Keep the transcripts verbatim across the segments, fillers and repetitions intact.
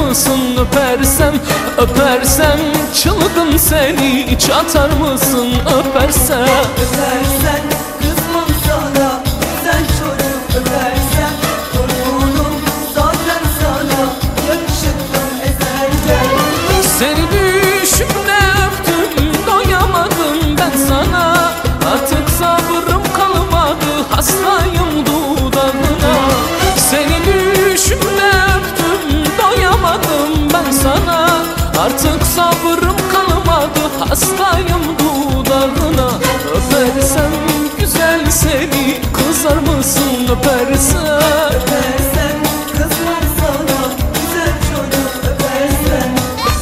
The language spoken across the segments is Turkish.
mısın öpersem? Öpersem çılgın seni çatar mısın öpersem? Öpersen kızmam sana, güzel çocuk öpersem. Torunum zaten sana, yakışıklı ezelden. Seni düşümde öptüm, doyamadım ben sana. Artık sabrım kalmadı, hastayım dudağına. Seni düşümde öptüm, doyamadım ben sana. Artık sabrım kalmadı, hastayım dudağına. Öpersem güzel seni, kızar mısın öpersem? Öpersen kızmam sana, güzel çocuk öpersen.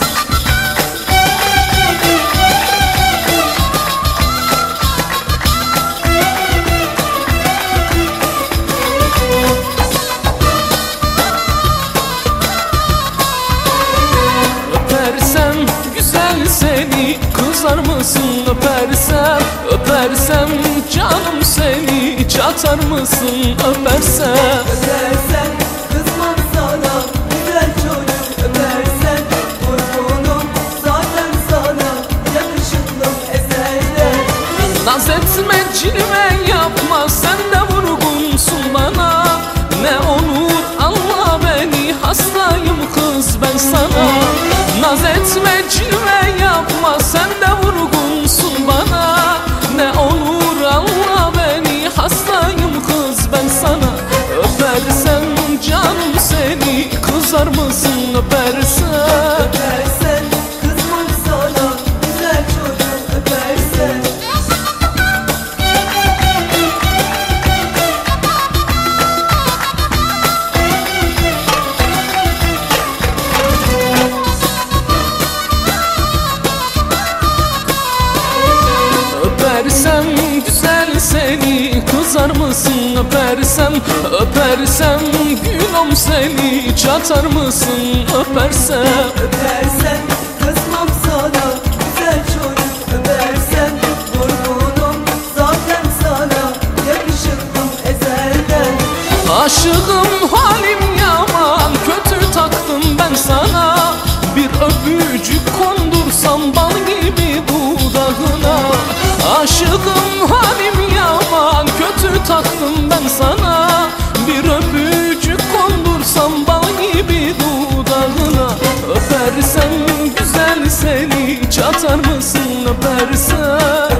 Öpersem güzel seni, kızar mısın öpersem? Öpersem canım seni çatar mısın öpersem? Öpersen kızmam sana, güzel çocuk öpersen. Torunum zaten sana, yakışıklı ezelden. Naz etme cilve yapma, sen de vurgunsun bana. Ne olur anla beni, hastayım kız ben sana. Naz etme cilve yapma, sen de vurgunsun bana. Ne olur anla beni, hastayım kız ben sana. Öpersem canım seni, kızar mısın öpersem? Öpersen kızmam sana, güzel çocuk öpersen. Öpersem güzel seni, kızar mısın öpersem? Öpersem gülüm seni çatar mısın öpersem? Öpersen kızmam sana, güzel çocuk öpersen. Torunum zaten sana, yakışıklı ezelden. Aşığım halim yaman, kötü taktım ben sana. Bir öpücük kondursam bal gibi dudağına. Aşığım halim yaman, kötü taktım ben sana. Bir öpücük kondursam bal gibi dudağına. Öpersem güzel seni çatar mısın öpersem?